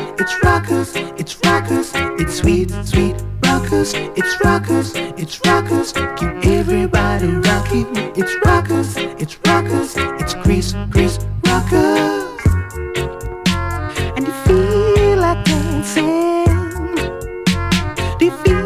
it's rockers, it's rockers, it's sweet, sweet rockers, it's rockers, it's rockers, keep everybody rocking. It's rockers, it's rockers, it's grease, grease rockers. And you feel like dancing, do you feel